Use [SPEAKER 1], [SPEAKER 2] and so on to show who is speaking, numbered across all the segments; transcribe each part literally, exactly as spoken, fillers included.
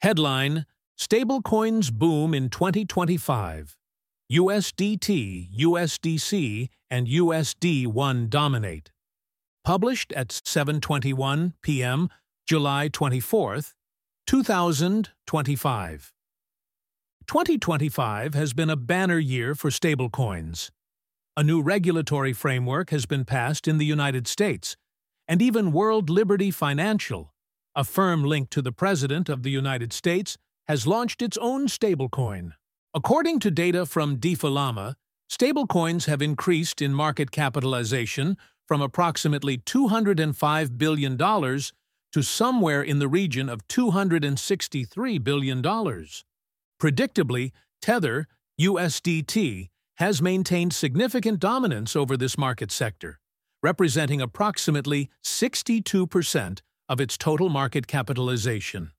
[SPEAKER 1] Headline: Stablecoins boom in twenty twenty-five. U S D T, U S D C, and U S D one dominate. Published at seven twenty-one p m, July twenty-fourth, two thousand twenty-five. twenty twenty-five has been a banner year for stablecoins. A new regulatory framework has been passed in the United States, and even World Liberty Financial, a firm linked to the President of the United States, has launched its own stablecoin. According to data from DeFi-Llama, stablecoins have increased in market capitalization from approximately two hundred five billion dollars to somewhere in the region of two hundred sixty-three billion dollars. Predictably, Tether, U S D T, has maintained significant dominance over this market sector, representing approximately sixty-two percent of its total market capitalization.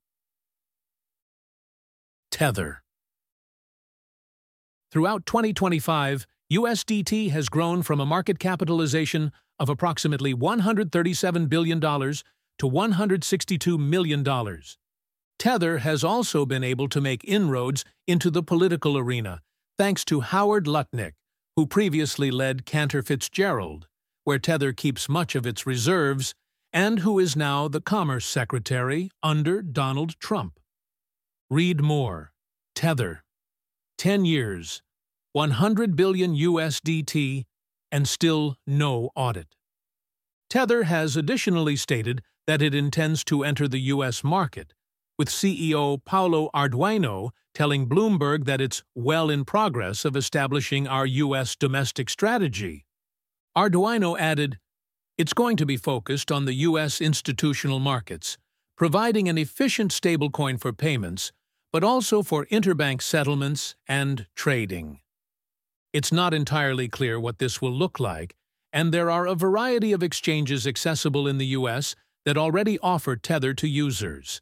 [SPEAKER 1] Tether. Throughout twenty twenty-five, U S D T has grown from a market capitalization of approximately one hundred thirty-seven billion dollars to one hundred sixty-two million dollars. Tether has also been able to make inroads into the political arena, thanks to Howard Lutnick, who previously led Cantor Fitzgerald, where Tether keeps much of its reserves, and who is now the Commerce Secretary under Donald Trump. Read more. Tether. ten years, one hundred billion U S D T, and still no audit. Tether has additionally stated that it intends to enter the U S market, with C E O Paulo Arduino telling Bloomberg that it's well in progress of establishing our U S domestic strategy. Arduino added, "It's going to be focused on the U S institutional markets, providing an efficient stablecoin for payments, but also for interbank settlements and trading." It's not entirely clear what this will look like, and there are a variety of exchanges accessible in the U S that already offer Tether to users.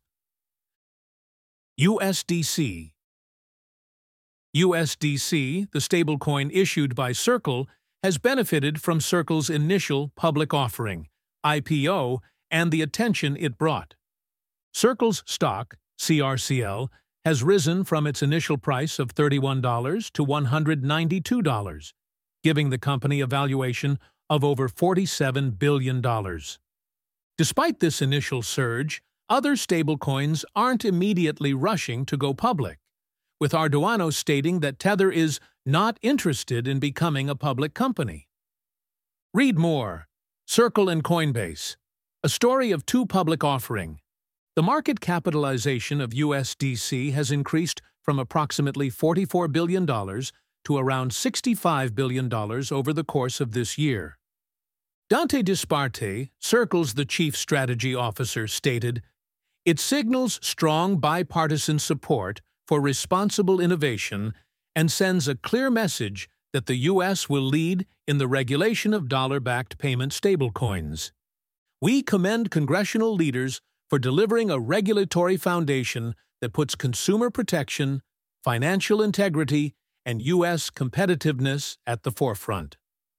[SPEAKER 1] U S D C. U S D C, the stablecoin issued by Circle, has benefited from Circle's initial public offering, I P O, and the attention it brought. Circle's stock, C R C L, has risen from its initial price of thirty-one dollars to one hundred ninety-two dollars, giving the company a valuation of over forty-seven billion dollars. Despite this initial surge, other stablecoins aren't immediately rushing to go public, with Arduino stating that Tether is not interested in becoming a public company. Read more. Circle and Coinbase. A story of two public offering. The market capitalization of U S D C has increased from approximately forty-four billion dollars to around sixty-five billion dollars over the course of this year. Dante Disparte, Circle's the chief strategy officer, stated, "It signals strong bipartisan support for responsible innovation and sends a clear message that the U S will lead in the regulation of dollar-backed payment stablecoins. We commend congressional leaders for delivering a regulatory foundation that puts consumer protection, financial integrity, and U S competitiveness at the forefront."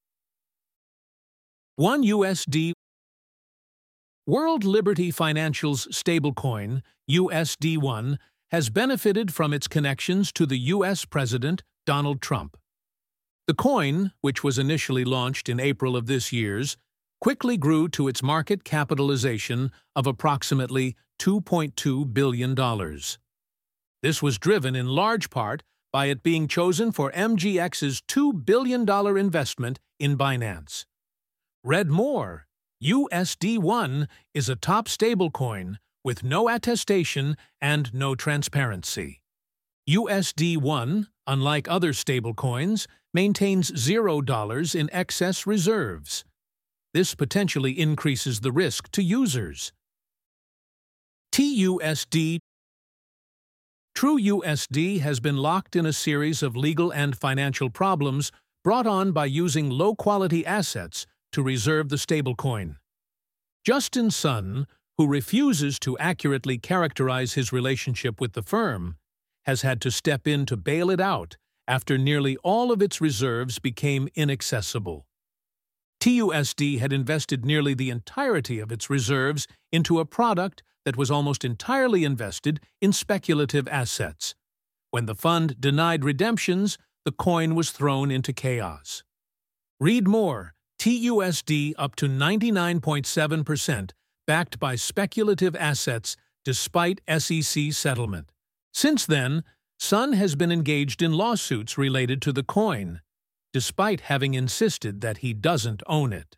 [SPEAKER 1] one U S D. World Liberty Financial's stablecoin, U S D one, has benefited from its connections to the U S President Donald Trump. The coin, which was initially launched in April of this year, quickly grew to its market capitalization of approximately two point two billion dollars. This was driven in large part by it being chosen for M G X's two billion dollars investment in Binance. Read more. U S D one is a top stablecoin with no attestation and no transparency. U S D one, unlike other stablecoins, maintains zero dollars in excess reserves. This potentially increases the risk to users. T U S D. True U S D has been locked in a series of legal and financial problems brought on by using low-quality assets to reserve the stablecoin. Justin Sun, who refuses to accurately characterize his relationship with the firm, has had to step in to bail it out after nearly all of its reserves became inaccessible. T U S D had invested nearly the entirety of its reserves into a product that was almost entirely invested in speculative assets. When the fund denied redemptions, the coin was thrown into chaos. Read more. T U S D up to ninety-nine point seven percent backed by speculative assets despite S E C settlement. Since then, Sun has been engaged in lawsuits related to the coin, despite having insisted that he doesn't own it.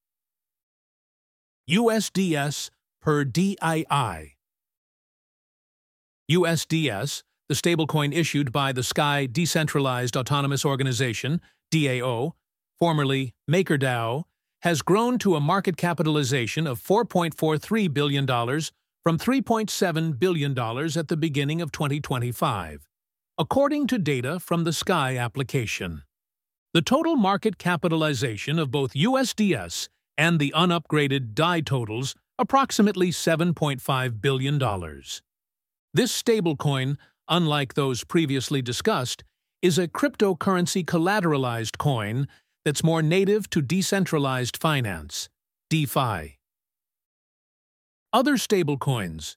[SPEAKER 1] U S D S per D I I. U S D S, the stablecoin issued by the Sky Decentralized Autonomous Organization, D A O, formerly MakerDAO, has grown to a market capitalization of four point four three billion dollars from three point seven billion dollars at the beginning of twenty twenty-five, according to data from the Sky application. The total market capitalization of both U S D S and the unupgraded D A I totals approximately seven point five billion dollars. This stablecoin, unlike those previously discussed, is a cryptocurrency collateralized coin that's more native to decentralized finance, DeFi. Other stablecoins.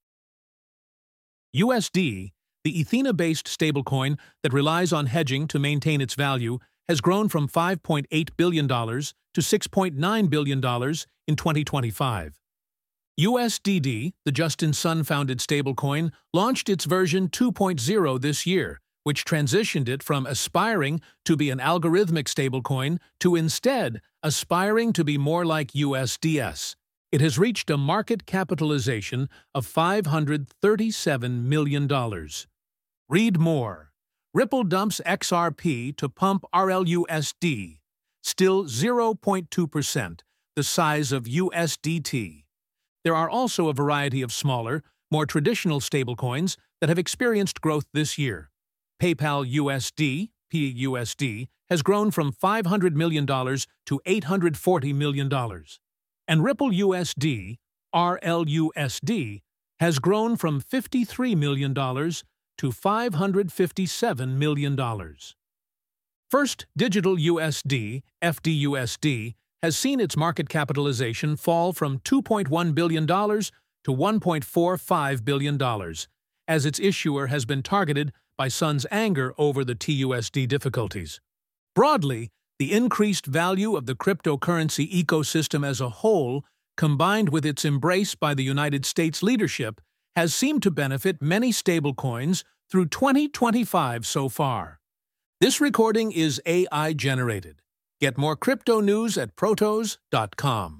[SPEAKER 1] U S D, the Ethena-based stablecoin that relies on hedging to maintain its value, has grown from five point eight billion dollars to six point nine billion dollars in twenty twenty-five. U S D D, the Justin Sun-founded stablecoin, launched its version two point oh this year, which transitioned it from aspiring to be an algorithmic stablecoin to instead aspiring to be more like U S D S. It has reached a market capitalization of five hundred thirty-seven million dollars. Read more. Ripple dumps X R P to pump R L U S D, still zero point two percent, the size of U S D T. There are also a variety of smaller, more traditional stablecoins that have experienced growth this year. PayPal U S D, P U S D, has grown from five hundred million dollars to eight hundred forty million dollars. And Ripple U S D, R L U S D, has grown from fifty-three million dollars to five hundred fifty-seven million dollars. First Digital U S D, F D U S D, has seen its market capitalization fall from two point one billion dollars to one point four five billion dollars, as its issuer has been targeted by Sun's anger over the T U S D difficulties. Broadly, the increased value of the cryptocurrency ecosystem as a whole, combined with its embrace by the United States leadership, has seemed to benefit many stablecoins through twenty twenty-five so far. This recording is A I generated. Get more crypto news at protos dot com.